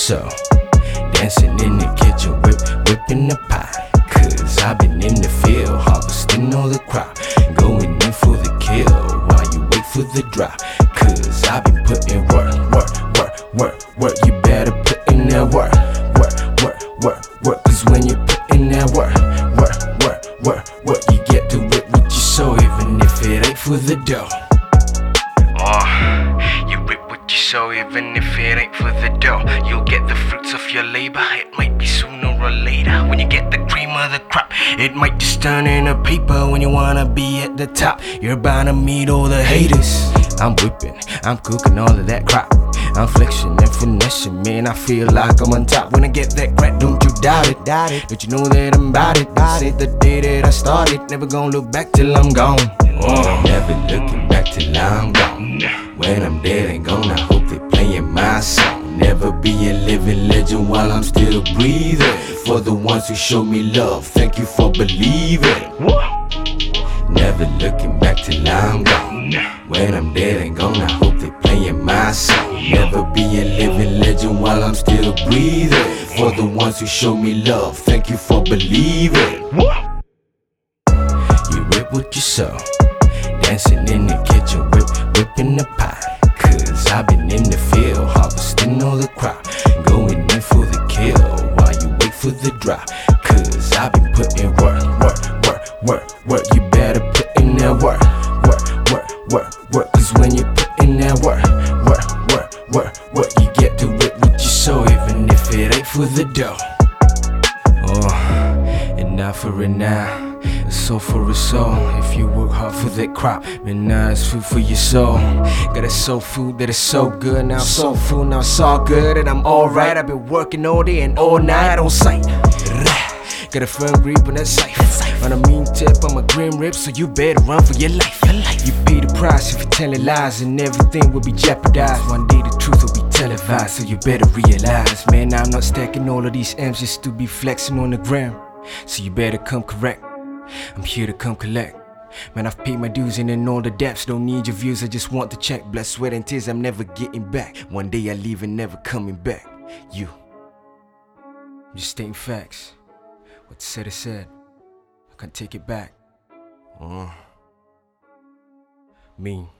soul. Dancing in the kitchen, whipping the pot. Cause I've been in the field, harvesting all the crop. Going in for the kill while you wait for the drop. Cause I've been putting work. You better put in that work. Cause when you put in that work, you get to reap what you sow, even if it ain't for the dough. You reap what you sow, even if it ain't for the dough. You'll get the fruits of your labor. It might be sooner or later. When you get the cream of the crop, it might just turn into paper. When you wanna be at the top, you're bound to meet all the haters. I'm whipping, I'm cooking all of that crop. I'm flexing and finessing, man, I feel like I'm on top. When I get that crack, don't you doubt it. Don't you know that I'm about it? This is the day that I started. Never gonna look back till I'm gone. Never looking back till I'm gone. When I'm dead and gone, I hope they playing my song. Never be a living legend while I'm still breathing. For the ones who showed me love, thank you for believing. Never looking back till I'm gone. When I'm dead and gone, I hope they playing my song. Never be a living legend while I'm still breathing. For the ones who showed me love, thank you for believing. You reap what you sow. Dancing in the kitchen, whipping the pot. Cause I've been in the field, harvesting all the crop. Going in for the kill while you wait for the drop. Cause I've been putting work. You better put in that work. Cause when you put in that work, you get to reap what you sow, even if it ain't for the dough. And now for it now, a soul for a soul. If you work hard for that crop, then now it's food for your soul. Got a soul food that is so good, now soul food, now it's all good and I'm alright. I've been working all day and all night on sight. Got a firm grip on that sight. On a mean tip, I'm a grim rip, so you better run for your life. You pay the price if you're telling lies, and everything will be jeopardized. One day the truth will be televised, so you better realize, man, I'm not stacking all of these M's just to be flexing on the gram. So you better come correct. I'm here to come collect. Man, I've paid my dues and in all the depths. Don't need your views, I just want the check. Blood, sweat and tears, I'm never getting back. One day I leave and never coming back. You just stating facts. What's said is said. I can't take it back. Mean.